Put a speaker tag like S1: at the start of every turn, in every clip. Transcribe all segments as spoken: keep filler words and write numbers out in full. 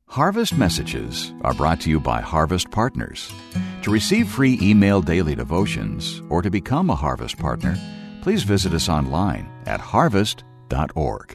S1: Harvest Messages are brought to you by Harvest Partners. To receive free email daily devotions or to become a Harvest Partner, please visit us online at harvest dot org.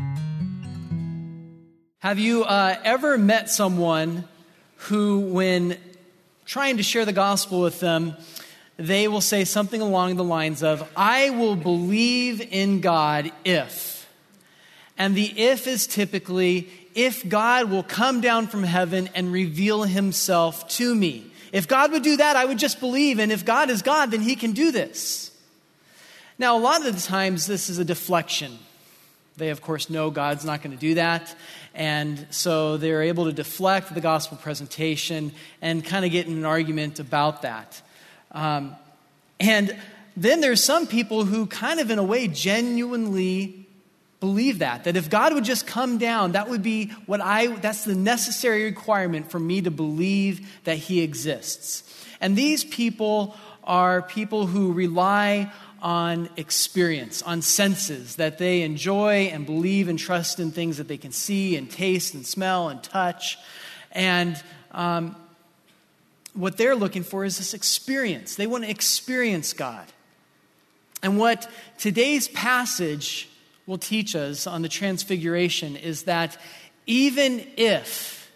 S2: Have you uh, ever met someone who, when trying to share the gospel with them, they will say something along the lines of, I will believe in God if. And the if is typically, if God will come down from heaven and reveal himself to me. If God would do that, I would just believe. And if God is God, then he can do this. Now, a lot of the times, this is a deflection. They, of course, know God's not going to do that. And so they're able to deflect the gospel presentation and kind of get in an argument about that. Um, and then there's some people who kind of, in a way, genuinely believe that, that if God would just come down, that would be what I, that's the necessary requirement for me to believe that he exists. And these people are people who rely on experience, on senses, that they enjoy and believe and trust in things that they can see and taste and smell and touch. And um, what they're looking for is this experience. They want to experience God. And what today's passage will teach us on the Transfiguration is that even if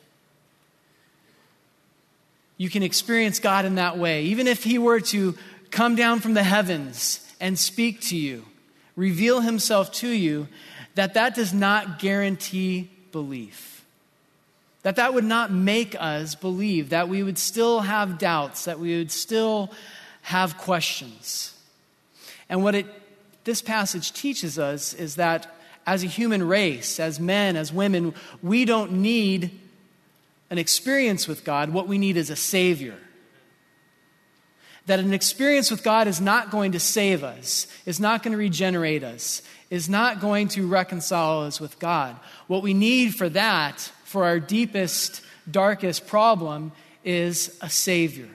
S2: you can experience God in that way, even if he were to come down from the heavens and speak to you, reveal himself to you, that that does not guarantee belief. That that would not make us believe, that we would still have doubts, that we would still have questions. And what it this passage teaches us is that as a human race, as men, as women, we don't need an experience with God. What we need is a Savior. That an experience with God is not going to save us, is not going to regenerate us, is not going to reconcile us with God. What we need for that, for our deepest, darkest problem, is a Savior.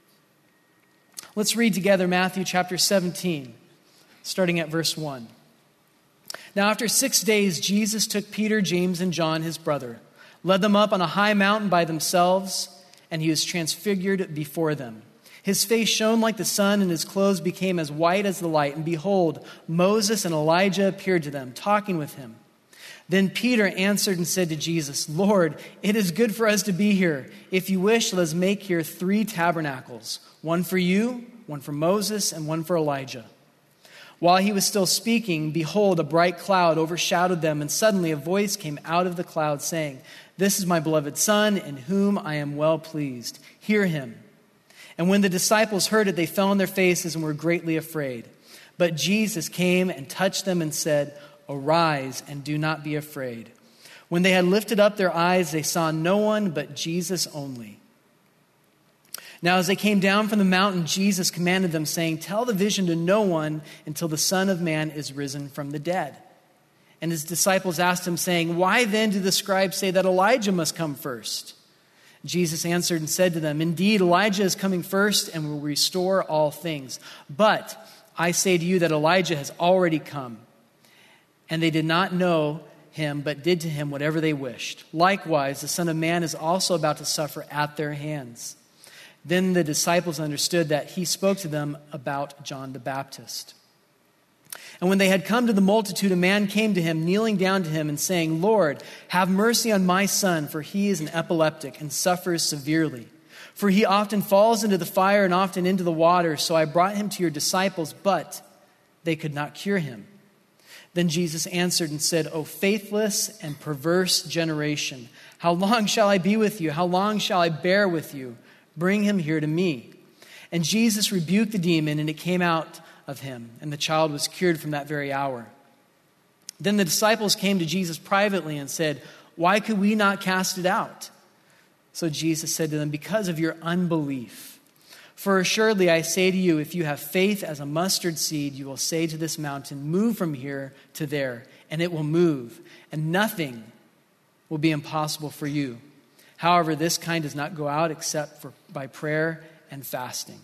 S2: Let's read together Matthew chapter seventeen. Starting at verse one. Now after six days, Jesus took Peter, James, and John, his brother, led them up on a high mountain by themselves, and he was transfigured before them. His face shone like the sun, and his clothes became as white as the light. And behold, Moses and Elijah appeared to them, talking with him. Then Peter answered and said to Jesus, Lord, it is good for us to be here. If you wish, let us make here three tabernacles, one for you, one for Moses, and one for Elijah. While he was still speaking, behold, a bright cloud overshadowed them, and suddenly a voice came out of the cloud saying, This is my beloved Son, in whom I am well pleased. Hear him. And when the disciples heard it, they fell on their faces and were greatly afraid. But Jesus came and touched them and said, Arise and do not be afraid. When they had lifted up their eyes, they saw no one but Jesus only. Now, as they came down from the mountain, Jesus commanded them, saying, Tell the vision to no one until the Son of Man is risen from the dead. And his disciples asked him, saying, Why then do the scribes say that Elijah must come first? Jesus answered and said to them, Indeed, Elijah is coming first and will restore all things. But I say to you that Elijah has already come. And they did not know him, but did to him whatever they wished. Likewise, the Son of Man is also about to suffer at their hands. Then the disciples understood that he spoke to them about John the Baptist. And when they had come to the multitude, a man came to him, kneeling down to him and saying, Lord, have mercy on my son, for he is an epileptic and suffers severely. For he often falls into the fire and often into the water. So I brought him to your disciples, but they could not cure him. Then Jesus answered and said, O faithless and perverse generation, how long shall I be with you? How long shall I bear with you? Bring him here to me. And Jesus rebuked the demon, and it came out of him, and the child was cured from that very hour. Then the disciples came to Jesus privately and said, Why could we not cast it out? So Jesus said to them, Because of your unbelief. For assuredly I say to you, if you have faith as a mustard seed, you will say to this mountain, Move from here to there, and it will move, and nothing will be impossible for you. However, this kind does not go out except for by prayer and fasting.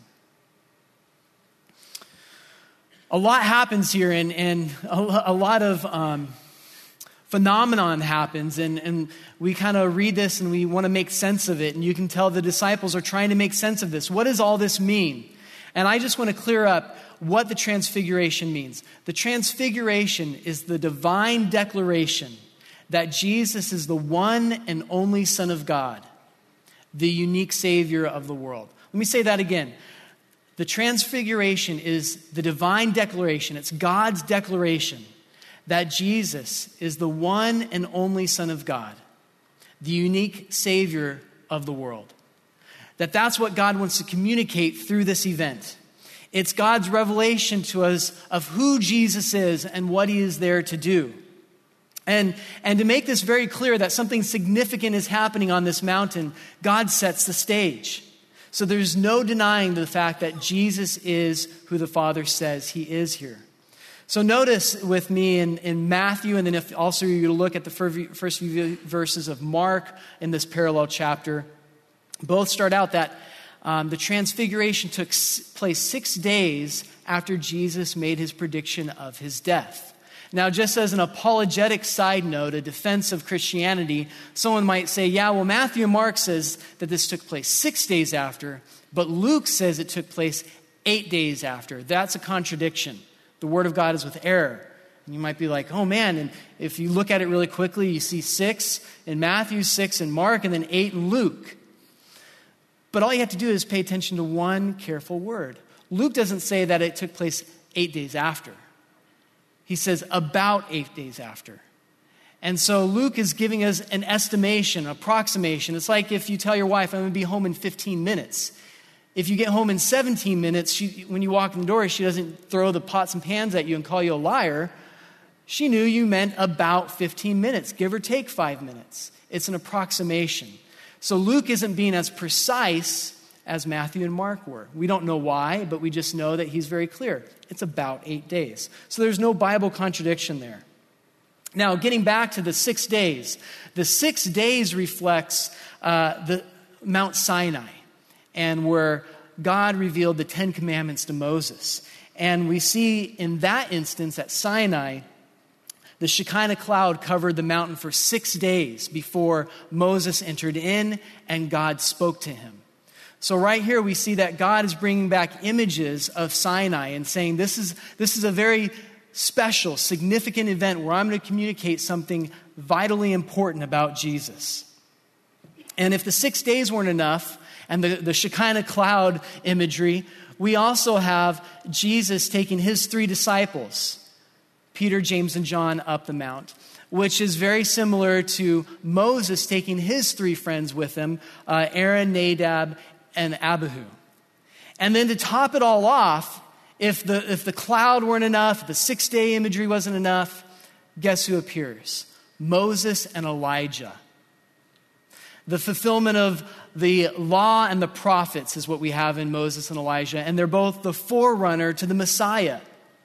S2: A lot happens here, and, and a, a lot of um, phenomenon happens, and, and we kind of read this and we want to make sense of it, and you can tell the disciples are trying to make sense of this. What does all this mean? And I just want to clear up what the transfiguration means. The transfiguration is the divine declaration that Jesus is the one and only Son of God, the unique Savior of the world. Let me say that again. The transfiguration is the divine declaration. It's God's declaration that Jesus is the one and only Son of God, the unique Savior of the world. That that's what God wants to communicate through this event. It's God's revelation to us of who Jesus is and what he is there to do. And, and to make this very clear that something significant is happening on this mountain, God sets the stage. So there's no denying the fact that Jesus is who the Father says he is here. So notice with me in, in Matthew, and then if also you look at the first few verses of Mark in this parallel chapter, both start out that um, the transfiguration took place six days after Jesus made his prediction of his death. Now, just as an apologetic side note, a defense of Christianity, someone might say, yeah, well, Matthew and Mark says that this took place six days after, but Luke says it took place eight days after. That's a contradiction. The Word of God is with error. And you might be like, oh man, and if you look at it really quickly, you see six in Matthew, six in Mark, and then eight in Luke. But all you have to do is pay attention to one careful word. Luke doesn't say that it took place eight days after. He says about eight days after. And so Luke is giving us an estimation, approximation. It's like if you tell your wife, I'm going to be home in fifteen minutes. If you get home in seventeen minutes, she, when you walk in the door, she doesn't throw the pots and pans at you and call you a liar. She knew you meant about fifteen minutes, give or take five minutes. It's an approximation. So Luke isn't being as precise as Matthew and Mark were. We don't know why, but we just know that he's very clear. It's about eight days. So there's no Bible contradiction there. Now, getting back to the six days. The six days reflects uh, the Mount Sinai, and where God revealed the Ten Commandments to Moses. And we see in that instance at Sinai, the Shekinah cloud covered the mountain for six days before Moses entered in and God spoke to him. So right here we see that God is bringing back images of Sinai and saying this is, this is a very special, significant event where I'm going to communicate something vitally important about Jesus. And if the six days weren't enough, and the, the Shekinah cloud imagery, we also have Jesus taking his three disciples, Peter, James, and John, up the mount, which is very similar to Moses taking his three friends with him, uh, Aaron, Nadab, and Abihu. And then to top it all off, if the, if the cloud weren't enough, if the six-day imagery wasn't enough, guess who appears? Moses and Elijah. The fulfillment of the law and the prophets is what we have in Moses and Elijah, and they're both the forerunner to the Messiah.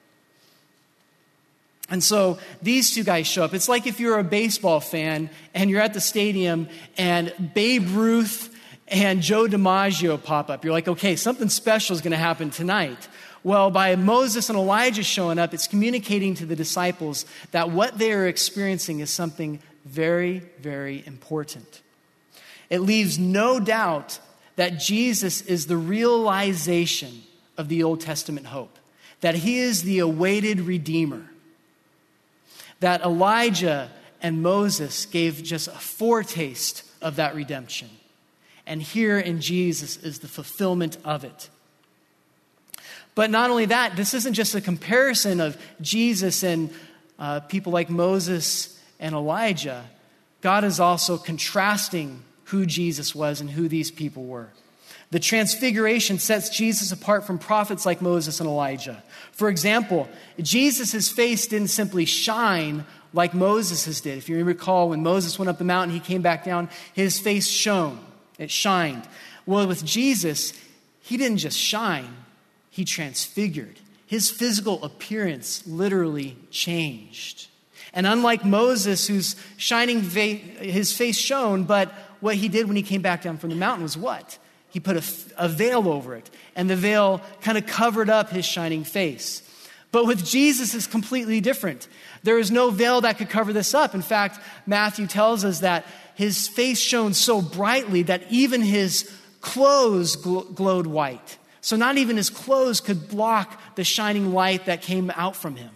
S2: And so these two guys show up. It's like if you're a baseball fan and you're at the stadium and Babe Ruth and Joe DiMaggio pop up. You're like, okay, something special is going to happen tonight. Well, by Moses and Elijah showing up, it's communicating to the disciples that what they are experiencing is something very, very important. It leaves no doubt that Jesus is the realization of the Old Testament hope, that he is the awaited Redeemer, that Elijah and Moses gave just a foretaste of that redemption. And here in Jesus is the fulfillment of it. But not only that, this isn't just a comparison of Jesus and uh, people like Moses and Elijah. God is also contrasting who Jesus was and who these people were. The transfiguration sets Jesus apart from prophets like Moses and Elijah. For example, Jesus' face didn't simply shine like Moses' did. If you recall, when Moses went up the mountain, he came back down, his face shone. It shined. Well, with Jesus, he didn't just shine, he transfigured. His physical appearance literally changed. And unlike Moses, whose shining va- his face shone, but what he did when he came back down from the mountain was what? He put a, a veil over it, and the veil kind of covered up his shining face. But with Jesus, it's completely different. There is no veil that could cover this up. In fact, Matthew tells us that his face shone so brightly that even his clothes gl- glowed white. So not even his clothes could block the shining light that came out from him.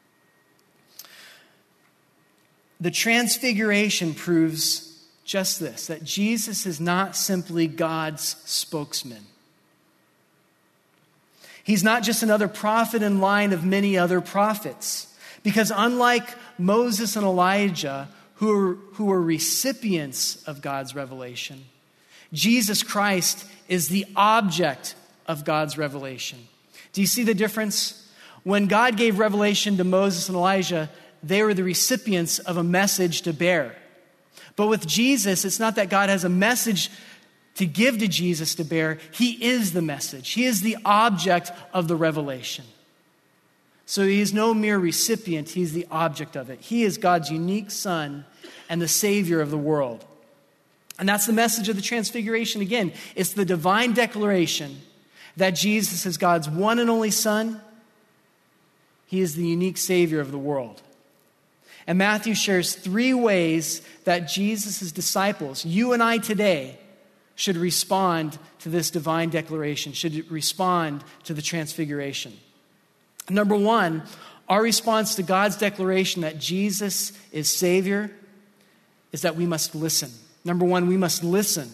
S2: The transfiguration proves just this, that Jesus is not simply God's spokesman. He's not just another prophet in line of many other prophets. Because unlike Moses and Elijah, who are, who were recipients of God's revelation, Jesus Christ is the object of God's revelation. Do you see the difference? When God gave revelation to Moses and Elijah, they were the recipients of a message to bear. But with Jesus, it's not that God has a message to give to Jesus to bear. He is the message. He is the object of the revelation. So he is no mere recipient. He's the object of it. He is God's unique Son and the Savior of the world. And that's the message of the Transfiguration. Again, it's the divine declaration that Jesus is God's one and only Son. He is the unique Savior of the world. And Matthew shares three ways that Jesus' disciples, you and I today, should respond to this divine declaration, should respond to the Transfiguration. Number one, our response to God's declaration that Jesus is Savior is that we must listen. Number one, we must listen.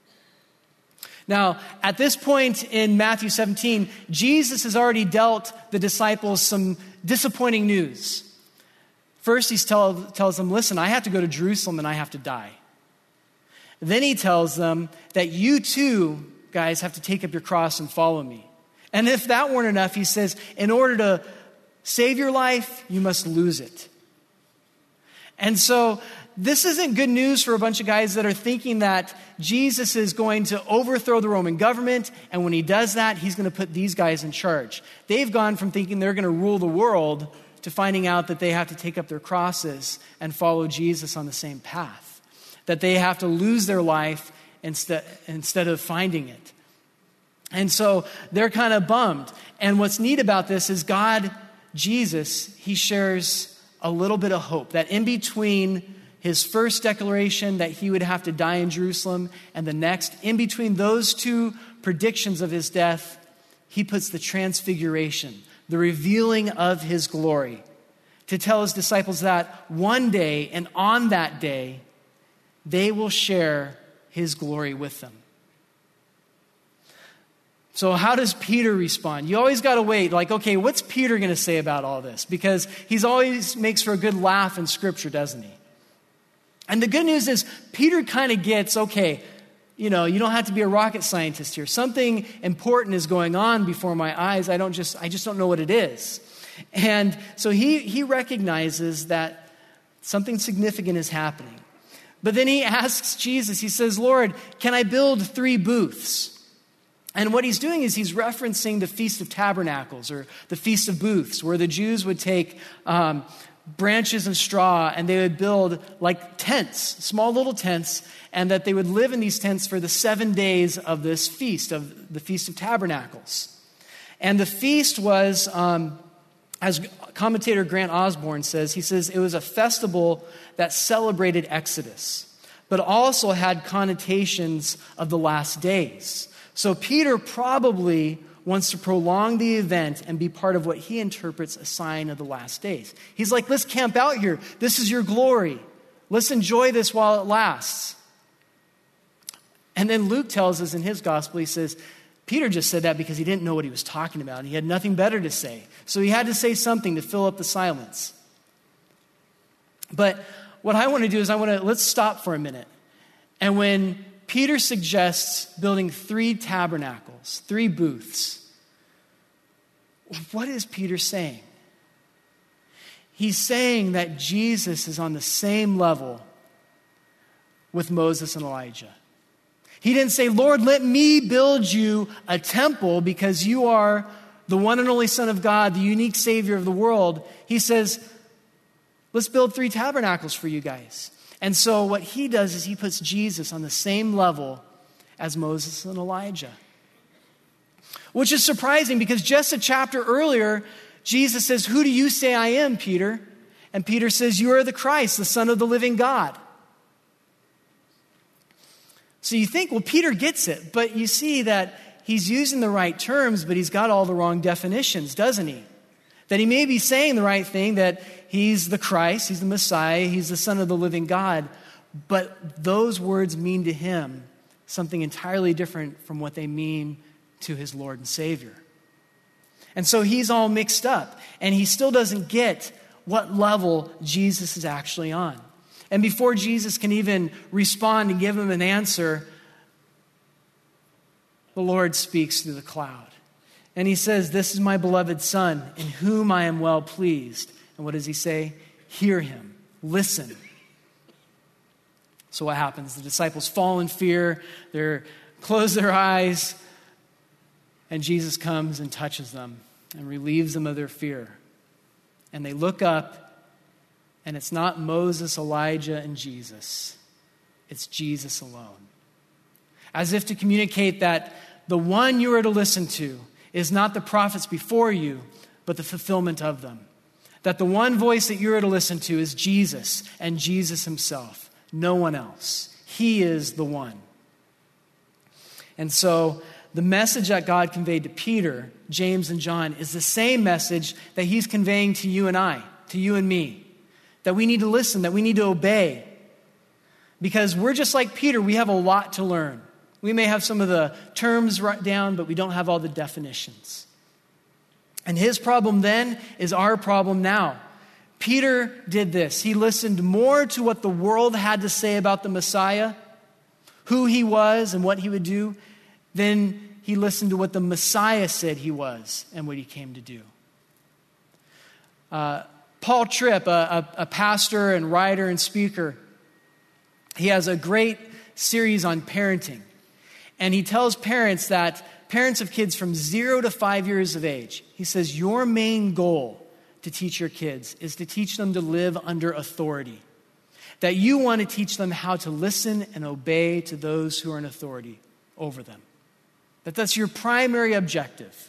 S2: Now, at this point in Matthew seventeen, Jesus has already dealt the disciples some disappointing news. First, he tell, tells them, listen, I have to go to Jerusalem and I have to die. Then he tells them that you too, guys, have to take up your cross and follow me. And if that weren't enough, he says, in order to save your life, you must lose it. And so this isn't good news for a bunch of guys that are thinking that Jesus is going to overthrow the Roman government, and when he does that, he's going to put these guys in charge. They've gone from thinking they're going to rule the world to finding out that they have to take up their crosses and follow Jesus on the same path. That they have to lose their life instead, instead of finding it. And so they're kind of bummed. And what's neat about this is God, Jesus, he shares a little bit of hope. That in between his first declaration that he would have to die in Jerusalem and the next, in between those two predictions of his death, he puts the transfiguration, the revealing of his glory, to tell his disciples that one day and on that day, they will share his glory with them. So how does Peter respond? You always got to wait, like, okay, what's Peter going to say about all this? Because he's always makes for a good laugh in Scripture, doesn't he? And the good news is Peter kind of gets, okay, you know, you don't have to be a rocket scientist here. Something important is going on before my eyes. I don't just, I just don't know what it is. And so he, he recognizes that something significant is happening. But then he asks Jesus, he says, Lord, can I build three booths? And what he's doing is he's referencing the Feast of Tabernacles or the Feast of Booths, where the Jews would take um, branches and straw and they would build like tents, small little tents, and that they would live in these tents for the seven days of this feast, of the Feast of Tabernacles. And the feast was, um, as commentator Grant Osborne says, he says it was a festival that celebrated Exodus, but also had connotations of the last days. So Peter probably wants to prolong the event and be part of what he interprets a sign of the last days. He's like, let's camp out here. This is your glory. Let's enjoy this while it lasts. And then Luke tells us in his gospel, he says, Peter just said that because he didn't know what he was talking about. And he had nothing better to say. So he had to say something to fill up the silence. But what I want to do is I want to, let's stop for a minute. And when Peter suggests building three tabernacles, three booths, what is Peter saying? He's saying that Jesus is on the same level with Moses and Elijah. He didn't say, Lord, let me build you a temple because you are the one and only Son of God, the unique Savior of the world. He says, let's build three tabernacles for you guys. And so what he does is he puts Jesus on the same level as Moses and Elijah. Which is surprising because just a chapter earlier, Jesus says, "Who do you say I am, Peter?" And Peter says, "You are the Christ, the Son of the living God." So you think, well, Peter gets it, but you see that he's using the right terms, but he's got all the wrong definitions, doesn't he? That he may be saying the right thing, that he's the Christ, he's the Messiah, he's the Son of the living God, but those words mean to him something entirely different from what they mean to his Lord and Savior. And so he's all mixed up, and he still doesn't get what level Jesus is actually on. And before Jesus can even respond and give him an answer, the Lord speaks through the cloud. And he says, "This is my beloved Son, in whom I am well pleased." And what does he say? Hear him. Listen. So what happens? The disciples fall in fear. They close their eyes. And Jesus comes and touches them and relieves them of their fear. And they look up, and it's not Moses, Elijah, and Jesus. It's Jesus alone. As if to communicate that the one you are to listen to is not the prophets before you, but the fulfillment of them. That the one voice that you are to listen to is Jesus, and Jesus himself, no one else. He is the one. And so the message that God conveyed to Peter, James, and John is the same message that he's conveying to you and I, to you and me. That we need to listen, that we need to obey. Because we're just like Peter, we have a lot to learn. We may have some of the terms right down, but we don't have all the definitions. And his problem then is our problem now. Peter did this. He listened more to what the world had to say about the Messiah, who he was and what he would do, than he listened to what the Messiah said he was and what he came to do. Uh, Paul Tripp, a, a, a pastor and writer and speaker, he has a great series on parenting. And he tells parents that, parents of kids from zero to five years of age, he says, your main goal to teach your kids is to teach them to live under authority. That you want to teach them how to listen and obey to those who are in authority over them. That that's your primary objective.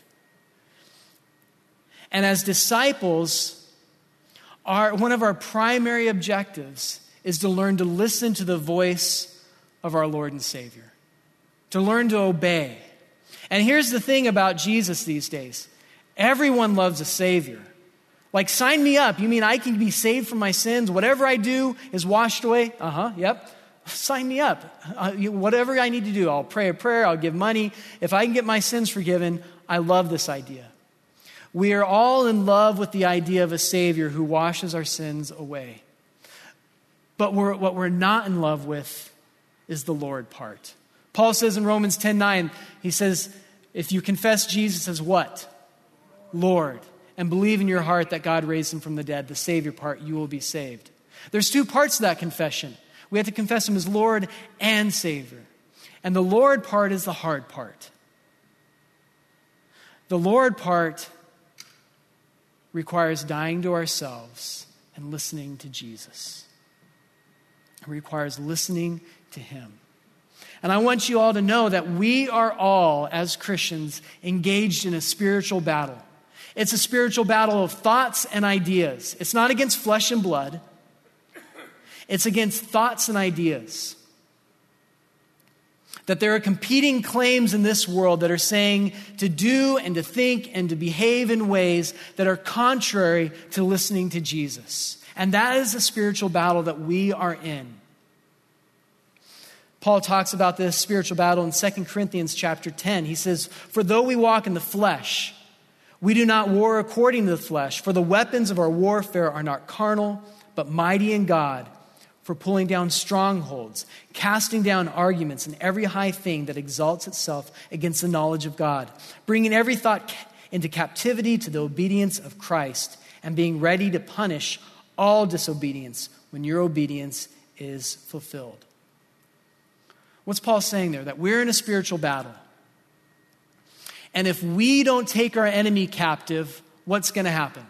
S2: And as disciples, our, one of our primary objectives is to learn to listen to the voice of our Lord and Savior. To learn to obey. And here's the thing about Jesus these days. Everyone loves a Savior. Like, sign me up. You mean I can be saved from my sins? Whatever I do is washed away? Uh-huh, yep. Sign me up. Uh, you, whatever I need to do, I'll pray a prayer, I'll give money. If I can get my sins forgiven, I love this idea. We are all in love with the idea of a Savior who washes our sins away. But we're, what we're not in love with is the Lord part. Paul says in Romans ten nine, he says, if you confess Jesus as what? Lord. And believe in your heart that God raised him from the dead, the Savior part, you will be saved. There's two parts to that confession. We have to confess him as Lord and Savior. And the Lord part is the hard part. The Lord part requires dying to ourselves and listening to Jesus. It requires listening to him. And I want you all to know that we are all, as Christians, engaged in a spiritual battle. It's a spiritual battle of thoughts and ideas. It's not against flesh and blood. It's against thoughts and ideas. That there are competing claims in this world that are saying to do and to think and to behave in ways that are contrary to listening to Jesus. And that is a spiritual battle that we are in. Paul talks about this spiritual battle in Second Corinthians chapter ten. He says, for though we walk in the flesh, we do not war according to the flesh. For the weapons of our warfare are not carnal, but mighty in God, for pulling down strongholds, casting down arguments and every high thing that exalts itself against the knowledge of God, bringing every thought into captivity to the obedience of Christ, and being ready to punish all disobedience when your obedience is fulfilled. What's Paul saying there? That we're in a spiritual battle. And if we don't take our enemy captive, what's going to happen?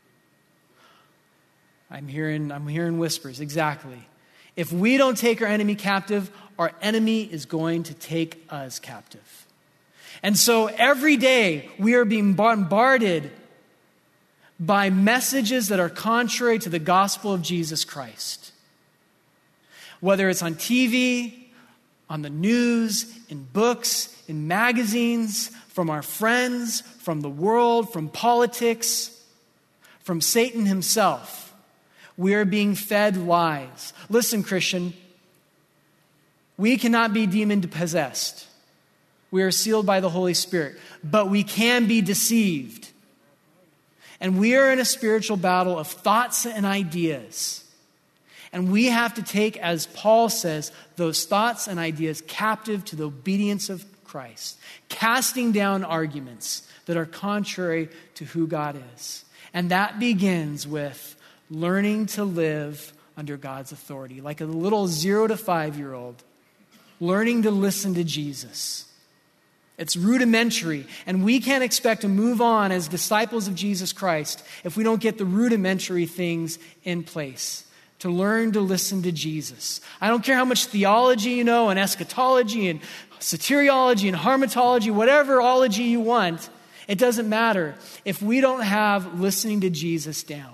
S2: I'm hearing, I'm hearing whispers. Exactly. If we don't take our enemy captive, our enemy is going to take us captive. And so every day we are being bombarded by messages that are contrary to the gospel of Jesus Christ. Whether it's on T V, on the news, in books, in magazines, from our friends, from the world, from politics, from Satan himself, we are being fed lies. Listen, Christian, we cannot be demon-possessed. We are sealed by the Holy Spirit, but we can be deceived. And we are in a spiritual battle of thoughts and ideas. And we have to take, as Paul says, those thoughts and ideas captive to the obedience of Christ, casting down arguments that are contrary to who God is. And that begins with learning to live under God's authority, like a little zero to five-year-old, learning to listen to Jesus. It's rudimentary, and we can't expect to move on as disciples of Jesus Christ if we don't get the rudimentary things in place, to learn to listen to Jesus. I don't care how much theology you know, and eschatology, and soteriology, and harmatology, whatever ology you want, it doesn't matter if we don't have listening to Jesus down.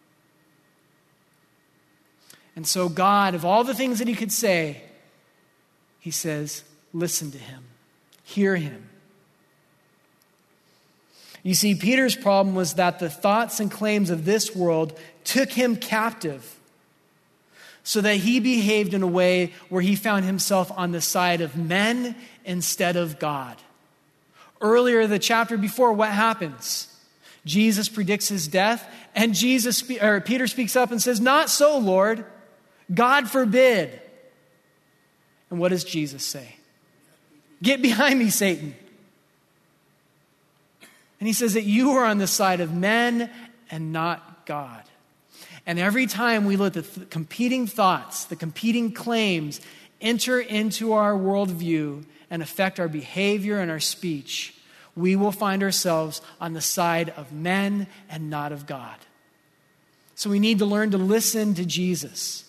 S2: And so God, of all the things that he could say, he says, listen to him. Hear him. You see, Peter's problem was that the thoughts and claims of this world took him captive, so that he behaved in a way where he found himself on the side of men instead of God. Earlier, the chapter before, what happens? Jesus predicts his death, and Jesus, or Peter speaks up and says, "Not so, Lord. God forbid." And what does Jesus say? "Get behind me, Satan." And he says that you are on the side of men and not God. And every time we let the th- competing thoughts, the competing claims enter into our worldview and affect our behavior and our speech, we will find ourselves on the side of men and not of God. So we need to learn to listen to Jesus.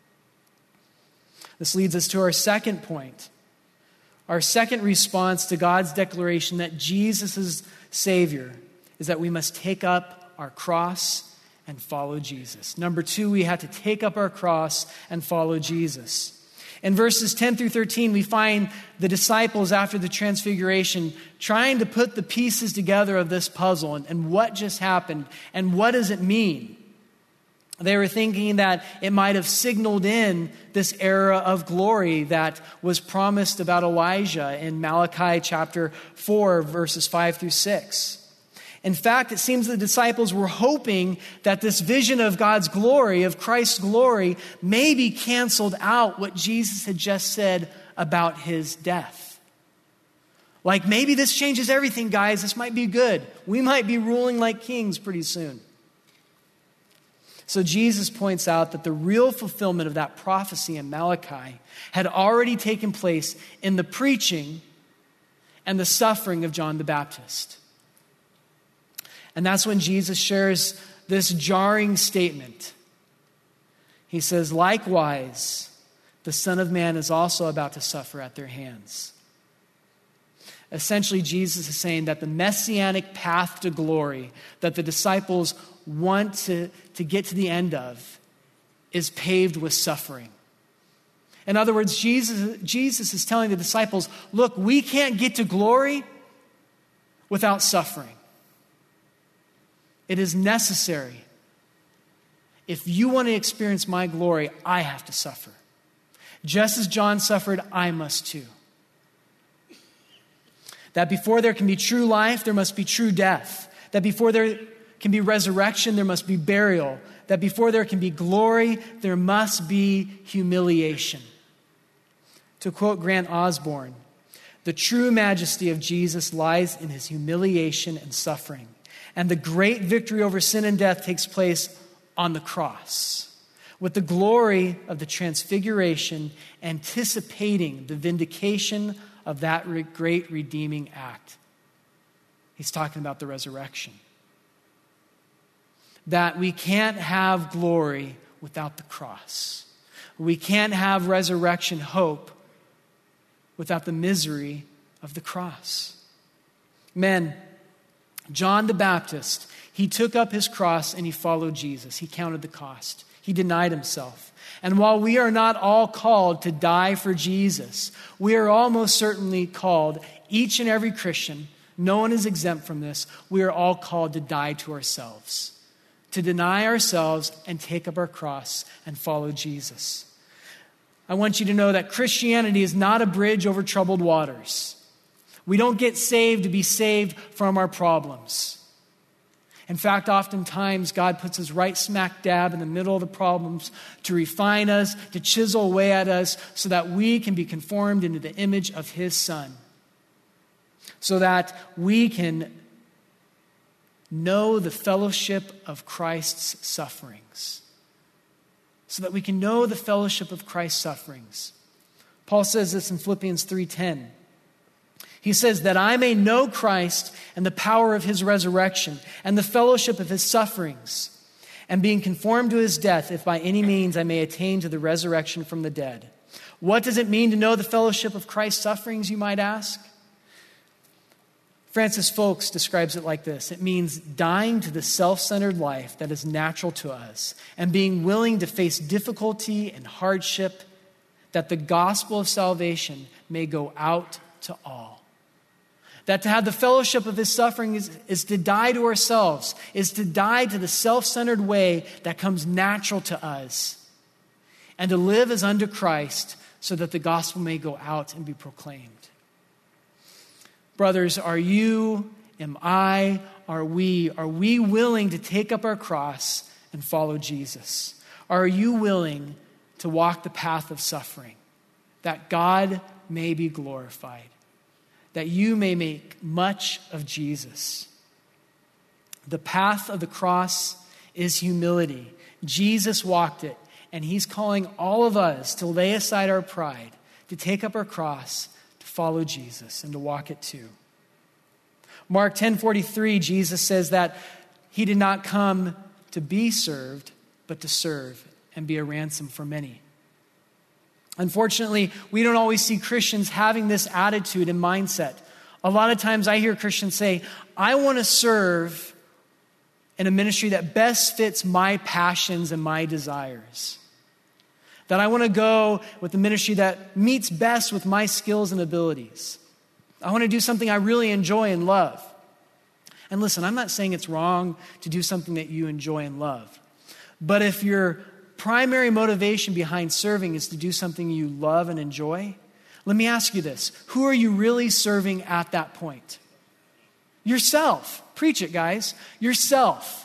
S2: This leads us to our second point. Our second response to God's declaration that Jesus is Savior is that we must take up our cross and follow Jesus. Number two, we have to take up our cross and follow Jesus. In verses ten through thirteen, we find the disciples after the transfiguration trying to put the pieces together of this puzzle and, and what just happened and what does it mean. They were thinking that it might have signaled in this era of glory that was promised about Elijah in Malachi chapter four, verses five through six. In fact, it seems the disciples were hoping that this vision of God's glory, of Christ's glory, maybe canceled out what Jesus had just said about his death. Like, maybe this changes everything, guys. This might be good. We might be ruling like kings pretty soon. So Jesus points out that the real fulfillment of that prophecy in Malachi had already taken place in the preaching and the suffering of John the Baptist. And that's when Jesus shares this jarring statement. He says, "Likewise, the Son of Man is also about to suffer at their hands." Essentially, Jesus is saying that the messianic path to glory that the disciples want to, to get to the end of is paved with suffering. In other words, Jesus, Jesus is telling the disciples, look, we can't get to glory without suffering. It is necessary. If you want to experience my glory, I have to suffer. Just as John suffered, I must too. That before there can be true life, there must be true death. That before there can be resurrection, there must be burial. That before there can be glory, there must be humiliation. To quote Grant Osborne, the true majesty of Jesus lies in his humiliation and suffering. And the great victory over sin and death takes place on the cross, with the glory of the transfiguration anticipating the vindication of that great redeeming act. He's talking about the resurrection. That we can't have glory without the cross. We can't have resurrection hope without the misery of the cross. Men, John the Baptist, he took up his cross and he followed Jesus. He counted the cost. He denied himself. And while we are not all called to die for Jesus, we are all most certainly called, each and every Christian, no one is exempt from this, we are all called to die to ourselves, to deny ourselves and take up our cross and follow Jesus. I want you to know that Christianity is not a bridge over troubled waters. We don't get saved to be saved from our problems. In fact, oftentimes God puts us right smack dab in the middle of the problems to refine us, to chisel away at us so that we can be conformed into the image of his Son. So that we can know the fellowship of Christ's sufferings. So that we can know the fellowship of Christ's sufferings. Paul says this in Philippians three ten. He says, that I may know Christ and the power of his resurrection and the fellowship of his sufferings, and being conformed to his death, if by any means I may attain to the resurrection from the dead. What does it mean to know the fellowship of Christ's sufferings, you might ask? Francis Folks describes it like this. It means dying to the self-centered life that is natural to us and being willing to face difficulty and hardship that the gospel of salvation may go out to all. That to have the fellowship of his suffering is, is to die to ourselves, is to die to the self-centered way that comes natural to us, and to live as unto Christ so that the gospel may go out and be proclaimed. Brothers, are you, am I, are we, are we willing to take up our cross and follow Jesus? Are you willing to walk the path of suffering, that God may be glorified, that you may make much of Jesus? The path of the cross is humility. Jesus walked it, and he's calling all of us to lay aside our pride, to take up our cross, to follow Jesus, and to walk it too. Mark ten forty-three, Jesus says that he did not come to be served, but to serve and be a ransom for many. Unfortunately, we don't always see Christians having this attitude and mindset. A lot of times I hear Christians say, I want to serve in a ministry that best fits my passions and my desires. That I want to go with the ministry that meets best with my skills and abilities. I want to do something I really enjoy and love. And listen, I'm not saying it's wrong to do something that you enjoy and love. But if your primary motivation behind serving is to do something you love and enjoy, let me ask you this. Who are you really serving at that point? Yourself. Preach it, guys. Yourself.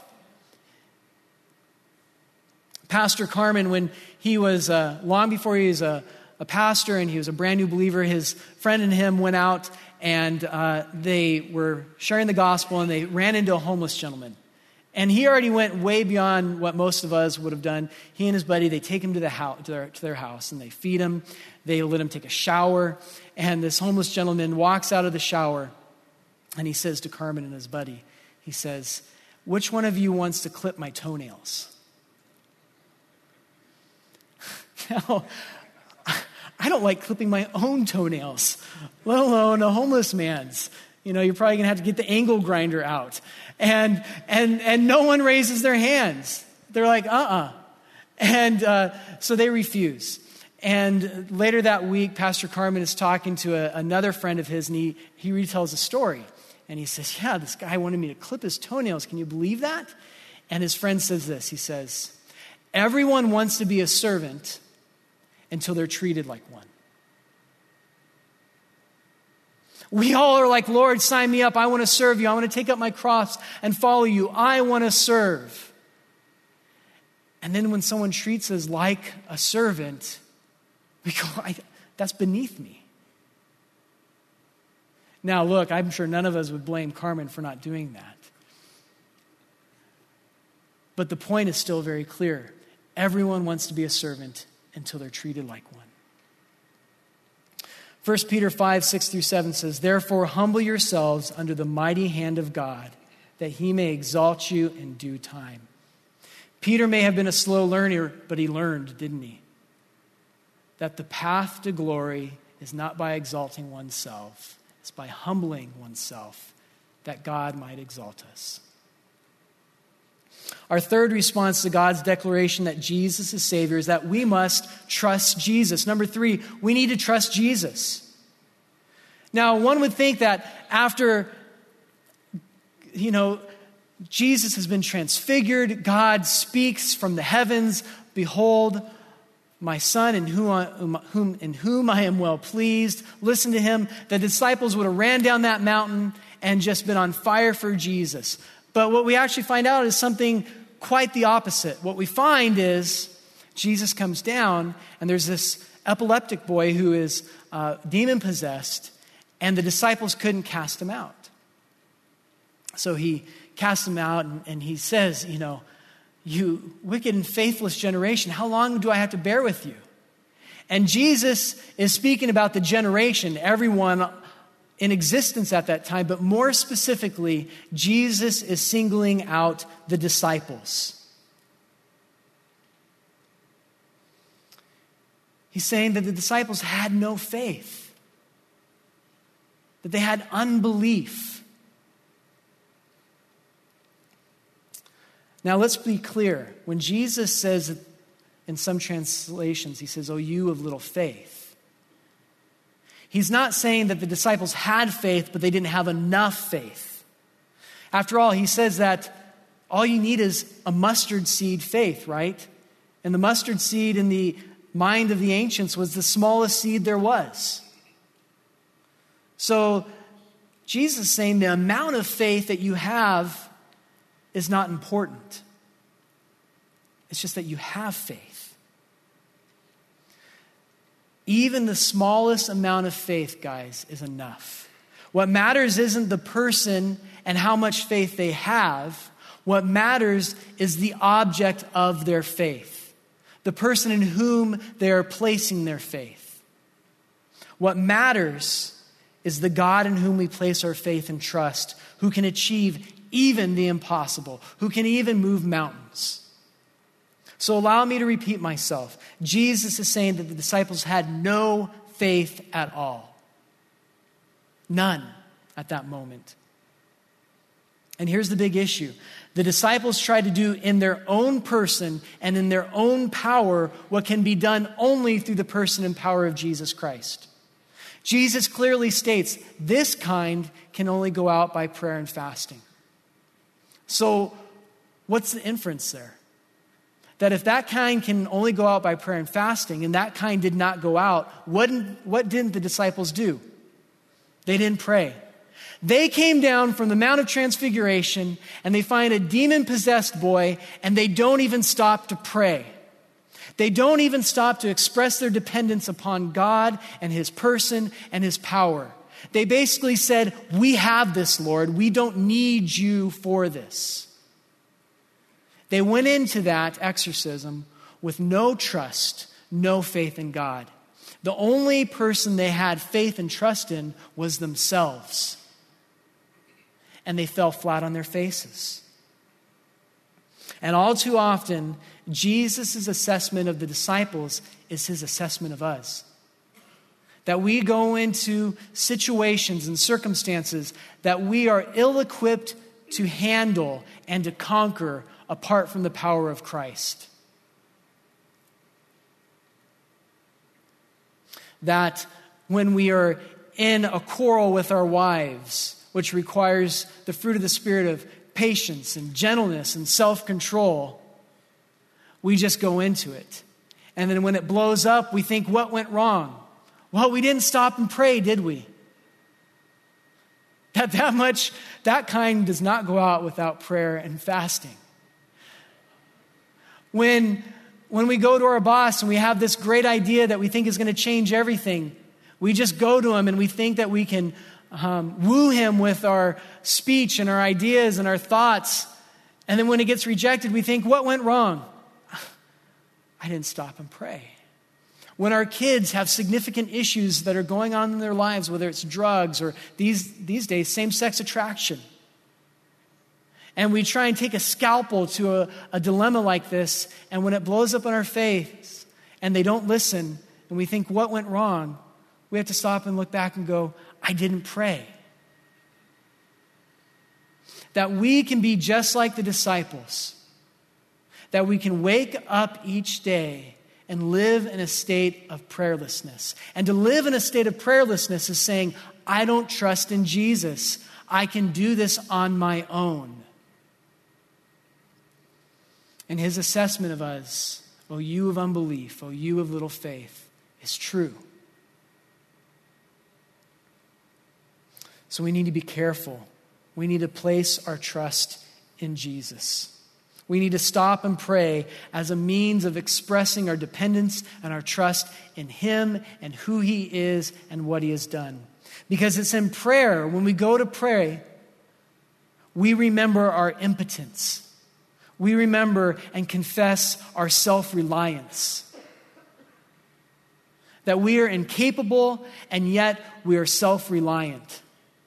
S2: Pastor Carmen, when he was, uh, long before he was a, a pastor and he was a brand new believer, his friend and him went out and uh, they were sharing the gospel and they ran into a homeless gentleman. And he already went way beyond what most of us would have done. He and his buddy, they take him to the house, to their, to their house, and they feed him. They let him take a shower. And this homeless gentleman walks out of the shower, and he says to Carmen and his buddy, he says, which one of you wants to clip my toenails? Now, I don't like clipping my own toenails, let alone a homeless man's. You know, you're probably going to have to get the angle grinder out. And and and no one raises their hands. They're like, uh-uh. And uh, so they refuse. And later that week, Pastor Carmen is talking to a, another friend of his, and he, he retells a story. And he says, yeah, this guy wanted me to clip his toenails. Can you believe that? And his friend says this. He says, everyone wants to be a servant until they're treated like one. We all are like, Lord, sign me up. I want to serve you. I want to take up my cross and follow you. I want to serve. And then when someone treats us like a servant, we go, I, that's beneath me. Now, look, I'm sure none of us would blame Carmen for not doing that. But the point is still very clear. Everyone wants to be a servant until they're treated like one. First Peter five, six through seven says, therefore humble yourselves under the mighty hand of God, that he may exalt you in due time. Peter may have been a slow learner, but he learned, didn't he? That the path to glory is not by exalting oneself, it's by humbling oneself that God might exalt us. Our third response to God's declaration that Jesus is Savior is that we must trust Jesus. Number three, we need to trust Jesus. Now, one would think that after, you know, Jesus has been transfigured, God speaks from the heavens, "Behold, my son in whom, I, whom, in whom I am well pleased." Listen to him. The disciples would have ran down that mountain and just been on fire for Jesus. But what we actually find out is something quite the opposite. What we find is Jesus comes down and there's this epileptic boy who is uh, demon-possessed, and the disciples couldn't cast him out. So he casts him out and, and he says, you know, "You wicked and faithless generation, how long do I have to bear with you?" And Jesus is speaking about the generation, everyone in existence at that time, but more specifically, Jesus is singling out the disciples. He's saying that the disciples had no faith, that they had unbelief. Now, let's be clear. When Jesus says, in some translations, he says, "Oh, you of little faith," he's not saying that the disciples had faith, but they didn't have enough faith. After all, he says that all you need is a mustard seed faith, right? And the mustard seed in the mind of the ancients was the smallest seed there was. So Jesus is saying the amount of faith that you have is not important. It's just that you have faith. Even the smallest amount of faith, guys, is enough. What matters isn't the person and how much faith they have. What matters is the object of their faith, the person in whom they are placing their faith. What matters is the God in whom we place our faith and trust, who can achieve even the impossible, who can even move mountains. So allow me to repeat myself. Jesus is saying that the disciples had no faith at all. None at that moment. And here's the big issue. The disciples tried to do in their own person and in their own power what can be done only through the person and power of Jesus Christ. Jesus clearly states this kind can only go out by prayer and fasting. So what's the inference there? That if that kind can only go out by prayer and fasting, and that kind did not go out, what, what didn't the disciples do? They didn't pray. They came down from the Mount of Transfiguration, and they find a demon-possessed boy, and they don't even stop to pray. They don't even stop to express their dependence upon God and his person and his power. They basically said, "We have this, Lord. We don't need you for this." They went into that exorcism with no trust, no faith in God. The only person they had faith and trust in was themselves. And they fell flat on their faces. And all too often, Jesus' assessment of the disciples is his assessment of us. That we go into situations and circumstances that we are ill-equipped to handle and to conquer apart from the power of Christ. That when we are in a quarrel with our wives, which requires the fruit of the Spirit of patience and gentleness and self-control, we just go into it. And then when it blows up, we think, what went wrong? Well, we didn't stop and pray, did we? That that much, that kind does not go out without prayer and fasting. When, when we go to our boss and we have this great idea that we think is going to change everything, we just go to him and we think that we can um, woo him with our speech and our ideas and our thoughts. And then when it gets rejected, we think, what went wrong? I didn't stop and pray. When our kids have significant issues that are going on in their lives, whether it's drugs or these, these days, same-sex attraction, and we try and take a scalpel to a, a dilemma like this, and when it blows up in our face and they don't listen, and we think, what went wrong? We have to stop and look back and go, I didn't pray. that we can be just like the disciples, that we can wake up each day and live in a state of prayerlessness. And to live in a state of prayerlessness is saying, I don't trust in Jesus. I can do this on my own. And his assessment of us, O you of unbelief, O you of little faith, is true. So we need to be careful. We need to place our trust in Jesus. We need to stop and pray as a means of expressing our dependence and our trust in him and who he is and what he has done. Because it's in prayer, when we go to pray, we remember our impotence. We remember and confess our self-reliance. That we are incapable and yet we are self-reliant.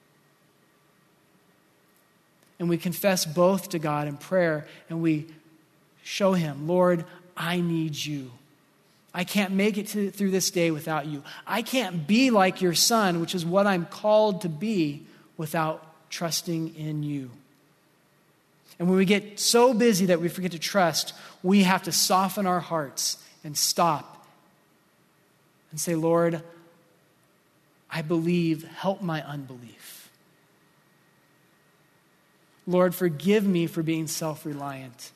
S2: And we confess both to God in prayer, and we show him, Lord, I need you. I can't make it to, through this day without you. I can't be like your son, which is what I'm called to be, without trusting in you. And when we get so busy that we forget to trust, we have to soften our hearts and stop and say, Lord, I believe, help my unbelief. Lord, forgive me for being self-reliant.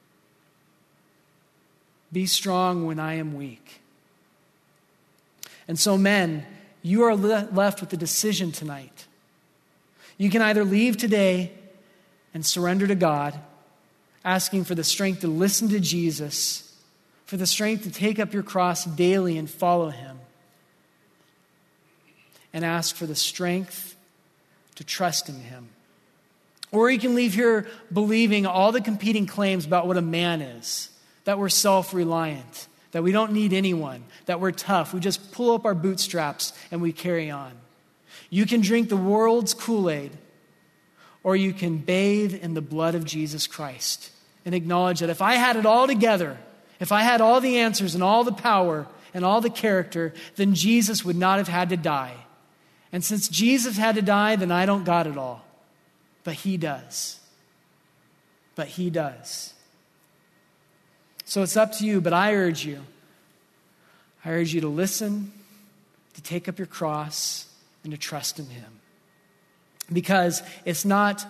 S2: Be strong when I am weak. And so, men, you are le- left with a decision tonight. You can either leave today and surrender to God, asking for the strength to listen to Jesus, for the strength to take up your cross daily and follow him, and ask for the strength to trust in him. Or you can leave here believing all the competing claims about what a man is, that we're self-reliant, that we don't need anyone, that we're tough. We just pull up our bootstraps and we carry on. You can drink the world's Kool-Aid, or you can bathe in the blood of Jesus Christ and acknowledge that if I had it all together, if I had all the answers and all the power and all the character, then Jesus would not have had to die. And since Jesus had to die, then I don't got it all. But he does. But he does. So it's up to you, but I urge you, I urge you to listen, to take up your cross, and to trust in him. Because it's not,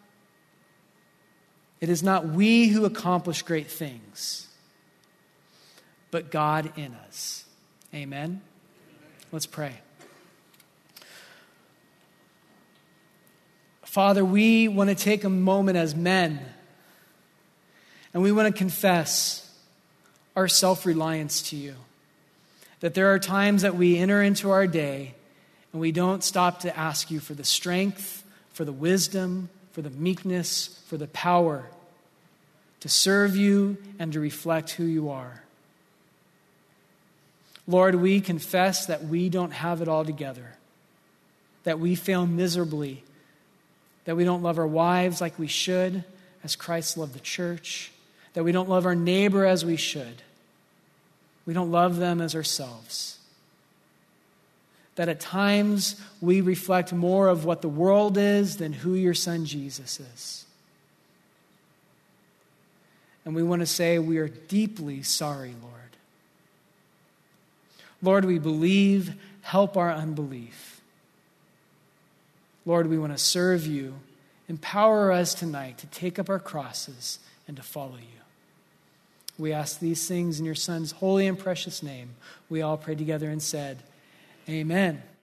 S2: it is not we who accomplish great things, but God in us. Amen? Let's pray. Father, we want to take a moment as men, and we want to confess our self-reliance to you. That there are times that we enter into our day and we don't stop to ask you for the strength, for the wisdom, for the meekness, for the power to serve you and to reflect who you are. Lord, we confess that we don't have it all together, that we fail miserably, that we don't love our wives like we should, as Christ loved the church, that we don't love our neighbor as we should. We don't love them as ourselves. That at times we reflect more of what the world is than who your son Jesus is. And we want to say we are deeply sorry, Lord. Lord, we believe, help our unbelief. Lord, we want to serve you. Empower us tonight to take up our crosses and to follow you. We ask these things in your Son's holy and precious name. We all prayed together and said, Amen.